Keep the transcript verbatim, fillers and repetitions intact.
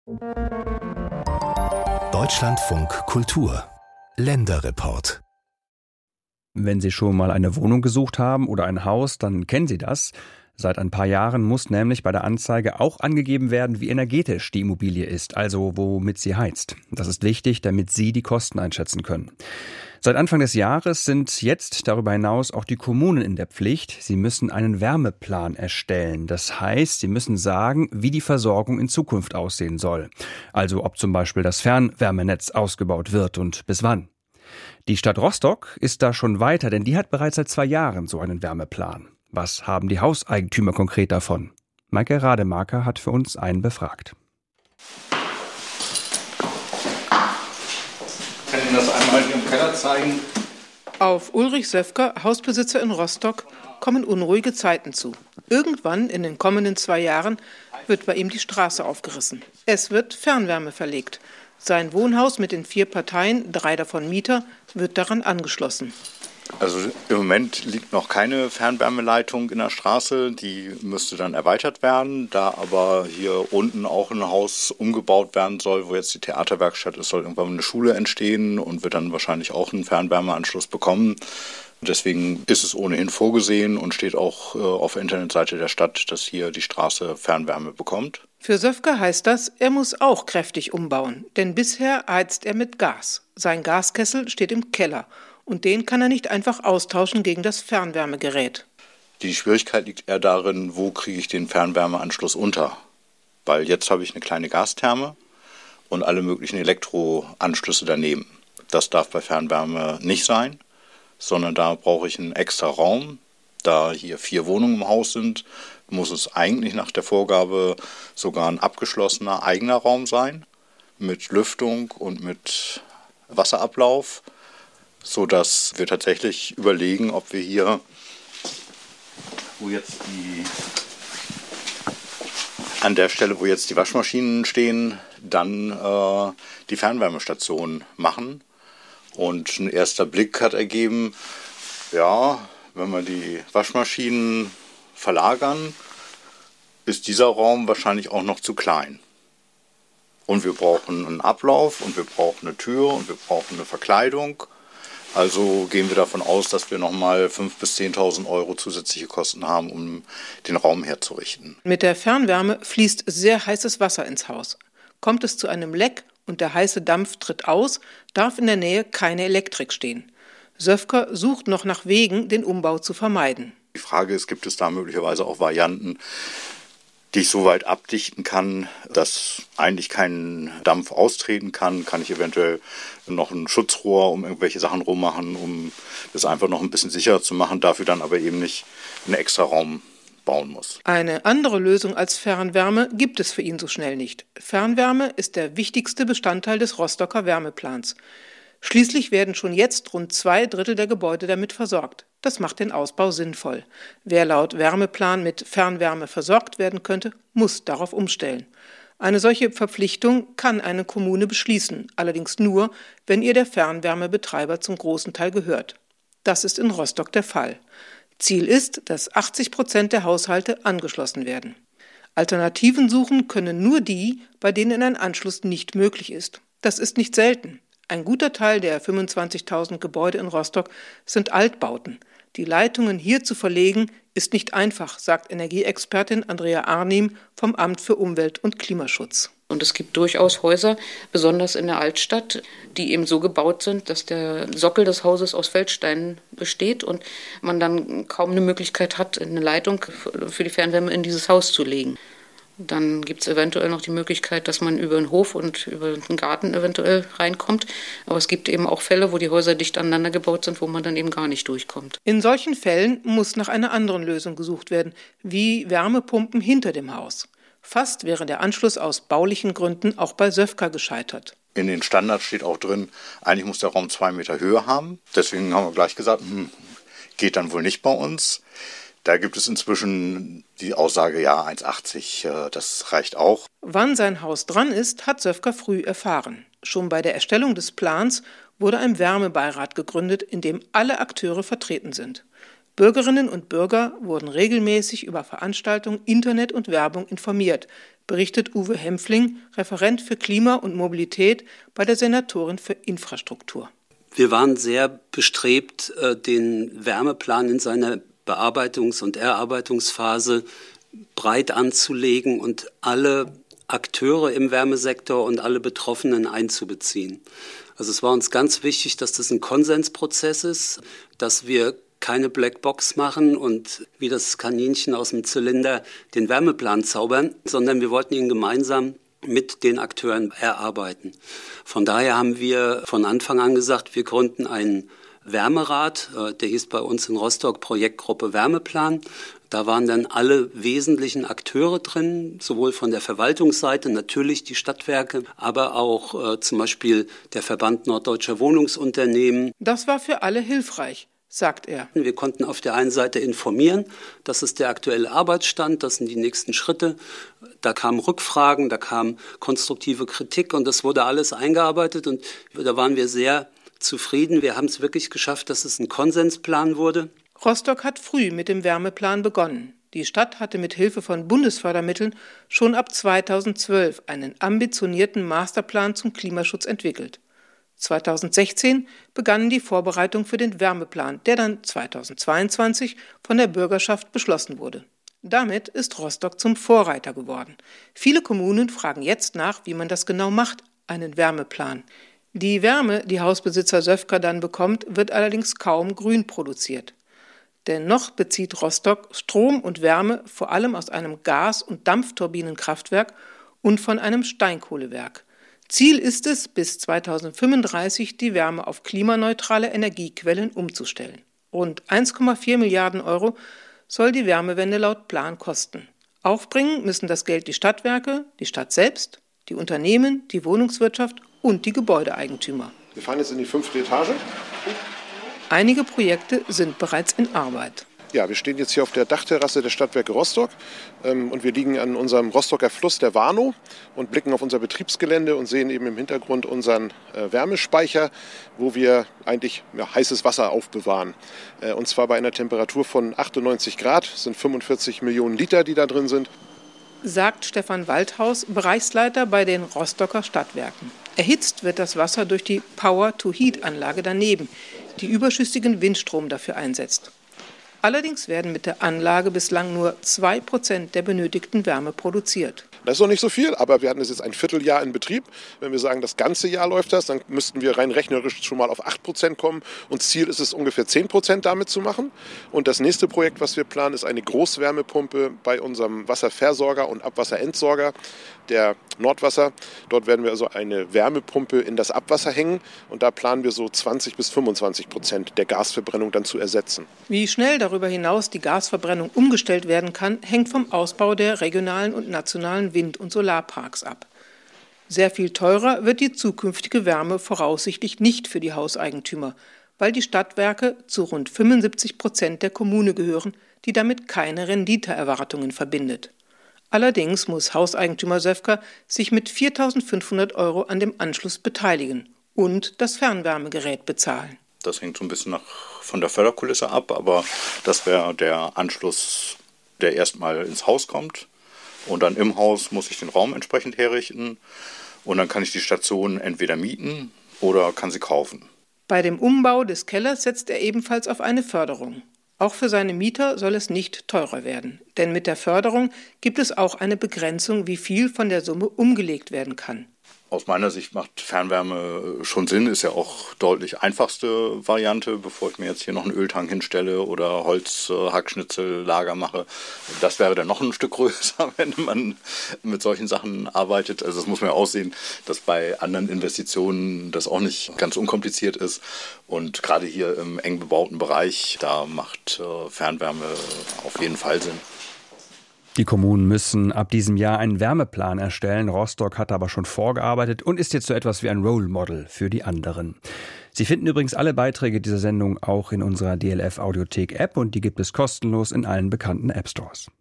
Deutschlandfunk Kultur Länderreport. Wenn Sie schon mal eine Wohnung gesucht haben oder ein Haus, dann kennen Sie das. Seit ein paar Jahren muss nämlich bei der Anzeige auch angegeben werden, wie energetisch die Immobilie ist, also womit sie heizt. Das ist wichtig, damit Sie die Kosten einschätzen können. Seit Anfang des Jahres sind jetzt darüber hinaus auch die Kommunen in der Pflicht. Sie müssen einen Wärmeplan erstellen. Das heißt, sie müssen sagen, wie die Versorgung in Zukunft aussehen soll. Also ob zum Beispiel das Fernwärmenetz ausgebaut wird und bis wann. Die Stadt Rostock ist da schon weiter, denn die hat bereits seit zwei Jahren so einen Wärmeplan. Was haben die Hauseigentümer konkret davon? Maike Rademacher hat für uns einen befragt. Ich kann Ihnen das einmal hier im Keller zeigen. Auf Ulrich Söfker, Hausbesitzer in Rostock, kommen unruhige Zeiten zu. Irgendwann in den kommenden zwei Jahren wird bei ihm die Straße aufgerissen. Es wird Fernwärme verlegt. Sein Wohnhaus mit den vier Parteien, drei davon Mieter, wird daran angeschlossen. Also im Moment liegt noch keine Fernwärmeleitung in der Straße, die müsste dann erweitert werden. Da aber hier unten auch ein Haus umgebaut werden soll, wo jetzt die Theaterwerkstatt ist, soll irgendwann eine Schule entstehen und wird dann wahrscheinlich auch einen Fernwärmeanschluss bekommen. Deswegen ist es ohnehin vorgesehen und steht auch äh, auf der Internetseite der Stadt, dass hier die Straße Fernwärme bekommt. Für Söfker heißt das, er muss auch kräftig umbauen, denn bisher heizt er mit Gas. Sein Gaskessel steht im Keller. Und den kann er nicht einfach austauschen gegen das Fernwärmegerät. Die Schwierigkeit liegt eher darin, wo kriege ich den Fernwärmeanschluss unter. Weil jetzt habe ich eine kleine Gastherme und alle möglichen Elektroanschlüsse daneben. Das darf bei Fernwärme nicht sein, sondern da brauche ich einen extra Raum. Da hier vier Wohnungen im Haus sind, muss es eigentlich nach der Vorgabe sogar ein abgeschlossener eigener Raum sein, mit Lüftung und mit Wasserablauf, sodass wir tatsächlich überlegen, ob wir hier, wo jetzt die, an der Stelle, wo jetzt die Waschmaschinen stehen, dann äh, die Fernwärmestation machen. Und ein erster Blick hat ergeben, ja, wenn wir die Waschmaschinen verlagern, ist dieser Raum wahrscheinlich auch noch zu klein. Und wir brauchen einen Ablauf und wir brauchen eine Tür und wir brauchen eine Verkleidung. Also gehen wir davon aus, dass wir nochmal fünftausend bis zehntausend Euro zusätzliche Kosten haben, um den Raum herzurichten. Mit der Fernwärme fließt sehr heißes Wasser ins Haus. Kommt es zu einem Leck und der heiße Dampf tritt aus, darf in der Nähe keine Elektrik stehen. Söfker sucht noch nach Wegen, den Umbau zu vermeiden. Die Frage ist, gibt es da möglicherweise auch Varianten, die ich so weit abdichten kann, dass eigentlich kein Dampf austreten kann, kann ich eventuell noch ein Schutzrohr um irgendwelche Sachen rummachen, um das einfach noch ein bisschen sicherer zu machen, dafür dann aber eben nicht einen extra Raum bauen muss. Eine andere Lösung als Fernwärme gibt es für ihn so schnell nicht. Fernwärme ist der wichtigste Bestandteil des Rostocker Wärmeplans. Schließlich werden schon jetzt rund zwei Drittel der Gebäude damit versorgt. Das macht den Ausbau sinnvoll. Wer laut Wärmeplan mit Fernwärme versorgt werden könnte, muss darauf umstellen. Eine solche Verpflichtung kann eine Kommune beschließen, allerdings nur, wenn ihr der Fernwärmebetreiber zum großen Teil gehört. Das ist in Rostock der Fall. Ziel ist, dass achtzig Prozent der Haushalte angeschlossen werden. Alternativen suchen können nur die, bei denen ein Anschluss nicht möglich ist. Das ist nicht selten. Ein guter Teil der fünfundzwanzigtausend Gebäude in Rostock sind Altbauten. Die Leitungen hier zu verlegen, ist nicht einfach, sagt Energieexpertin Andrea Arnim vom Amt für Umwelt und Klimaschutz. Und es gibt durchaus Häuser, besonders in der Altstadt, die eben so gebaut sind, dass der Sockel des Hauses aus Feldsteinen besteht und man dann kaum eine Möglichkeit hat, eine Leitung für die Fernwärme in dieses Haus zu legen. Dann gibt es eventuell noch die Möglichkeit, dass man über den Hof und über den Garten eventuell reinkommt. Aber es gibt eben auch Fälle, wo die Häuser dicht aneinander gebaut sind, wo man dann eben gar nicht durchkommt. In solchen Fällen muss nach einer anderen Lösung gesucht werden, wie Wärmepumpen hinter dem Haus. Fast wäre der Anschluss aus baulichen Gründen auch bei Söfker gescheitert. In den Standards steht auch drin, eigentlich muss der Raum zwei Meter Höhe haben. Deswegen haben wir gleich gesagt, hm, geht dann wohl nicht bei uns. Da gibt es inzwischen die Aussage, ja, eins Komma achtzig, das reicht auch. Wann sein Haus dran ist, hat Söfker früh erfahren. Schon bei der Erstellung des Plans wurde ein Wärmebeirat gegründet, in dem alle Akteure vertreten sind. Bürgerinnen und Bürger wurden regelmäßig über Veranstaltungen, Internet und Werbung informiert, berichtet Uwe Hempfling, Referent für Klima und Mobilität bei der Senatorin für Infrastruktur. Wir waren sehr bestrebt, den Wärmeplan in seiner Bearbeitungs- und Erarbeitungsphase breit anzulegen und alle Akteure im Wärmesektor und alle Betroffenen einzubeziehen. Also es war uns ganz wichtig, dass das ein Konsensprozess ist, dass wir keine Blackbox machen und wie das Kaninchen aus dem Zylinder den Wärmeplan zaubern, sondern wir wollten ihn gemeinsam mit den Akteuren erarbeiten. Von daher haben wir von Anfang an gesagt, wir gründen einen Wärmerat, der hieß bei uns in Rostock Projektgruppe Wärmeplan. Da waren dann alle wesentlichen Akteure drin, sowohl von der Verwaltungsseite, natürlich die Stadtwerke, aber auch äh, zum Beispiel der Verband Norddeutscher Wohnungsunternehmen. Das war für alle hilfreich, sagt er. Wir konnten auf der einen Seite informieren, das ist der aktuelle Arbeitsstand, das sind die nächsten Schritte. Da kamen Rückfragen, da kam konstruktive Kritik und das wurde alles eingearbeitet und da waren wir sehr zufrieden. Wir haben es wirklich geschafft, dass es ein Konsensplan wurde. Rostock hat früh mit dem Wärmeplan begonnen. Die Stadt hatte mit Hilfe von Bundesfördermitteln schon ab zweitausendzwölf einen ambitionierten Masterplan zum Klimaschutz entwickelt. zweitausendsechzehn begannen die Vorbereitungen für den Wärmeplan, der dann zweitausendzweiundzwanzig von der Bürgerschaft beschlossen wurde. Damit ist Rostock zum Vorreiter geworden. Viele Kommunen fragen jetzt nach, wie man das genau macht, einen Wärmeplan. Die Wärme, die Hausbesitzer Söfker dann bekommt, wird allerdings kaum grün produziert. Denn noch bezieht Rostock Strom und Wärme vor allem aus einem Gas- und Dampfturbinenkraftwerk und von einem Steinkohlewerk. Ziel ist es, bis zweitausendfünfunddreißig die Wärme auf klimaneutrale Energiequellen umzustellen. Rund eins Komma vier Milliarden Euro soll die Wärmewende laut Plan kosten. Aufbringen müssen das Geld die Stadtwerke, die Stadt selbst, die Unternehmen, die Wohnungswirtschaft und die Gebäudeeigentümer. Wir fahren jetzt in die fünfte Etage. Einige Projekte sind bereits in Arbeit. Ja, wir stehen jetzt hier auf der Dachterrasse der Stadtwerke Rostock ähm, und wir liegen an unserem Rostocker Fluss, der Warnow, und blicken auf unser Betriebsgelände und sehen eben im Hintergrund unseren äh, Wärmespeicher, wo wir eigentlich ja, heißes Wasser aufbewahren. Äh, und zwar bei einer Temperatur von achtundneunzig Grad, das sind fünfundvierzig Millionen Liter, die da drin sind. Sagt Stefan Waldhaus, Bereichsleiter bei den Rostocker Stadtwerken. Erhitzt wird das Wasser durch die Power-to-Heat-Anlage daneben, die überschüssigen Windstrom dafür einsetzt. Allerdings werden mit der Anlage bislang nur zwei Prozent der benötigten Wärme produziert. Das ist noch nicht so viel, aber wir hatten es jetzt ein Vierteljahr in Betrieb. Wenn wir sagen, das ganze Jahr läuft das, dann müssten wir rein rechnerisch schon mal auf acht Prozent kommen. Und Ziel ist es, ungefähr zehn Prozent damit zu machen. Und das nächste Projekt, was wir planen, ist eine Großwärmepumpe bei unserem Wasserversorger und Abwasserentsorger, der Nordwasser. Dort werden wir also eine Wärmepumpe in das Abwasser hängen. Und da planen wir so zwanzig bis fünfundzwanzig Prozent der Gasverbrennung dann zu ersetzen. Wie schnell darüber hinaus die Gasverbrennung umgestellt werden kann, hängt vom Ausbau der regionalen und nationalen Wind- und Solarparks ab. Sehr viel teurer wird die zukünftige Wärme voraussichtlich nicht für die Hauseigentümer, weil die Stadtwerke zu rund fünfundsiebzig Prozent der Kommune gehören, die damit keine Renditeerwartungen verbindet. Allerdings muss Hauseigentümer Söfker sich mit viertausendfünfhundert Euro an dem Anschluss beteiligen und das Fernwärmegerät bezahlen. Das hängt so ein bisschen nach, von der Förderkulisse ab, aber das wäre der Anschluss, der erstmal ins Haus kommt. Und dann im Haus muss ich den Raum entsprechend herrichten und dann kann ich die Station entweder mieten oder kann sie kaufen. Bei dem Umbau des Kellers setzt er ebenfalls auf eine Förderung. Auch für seine Mieter soll es nicht teurer werden, denn mit der Förderung gibt es auch eine Begrenzung, wie viel von der Summe umgelegt werden kann. Aus meiner Sicht macht Fernwärme schon Sinn, ist ja auch deutlich einfachste Variante, bevor ich mir jetzt hier noch einen Öltank hinstelle oder Holzhackschnitzellager mache. Das wäre dann noch ein Stück größer, wenn man mit solchen Sachen arbeitet. Also das muss man ja auch sehen, dass bei anderen Investitionen das auch nicht ganz unkompliziert ist. Und gerade hier im eng bebauten Bereich, da macht Fernwärme auf jeden Fall Sinn. Die Kommunen müssen ab diesem Jahr einen Wärmeplan erstellen. Rostock hat aber schon vorgearbeitet und ist jetzt so etwas wie ein Role Model für die anderen. Sie finden übrigens alle Beiträge dieser Sendung auch in unserer D L F Audiothek App und die gibt es kostenlos in allen bekannten App Stores.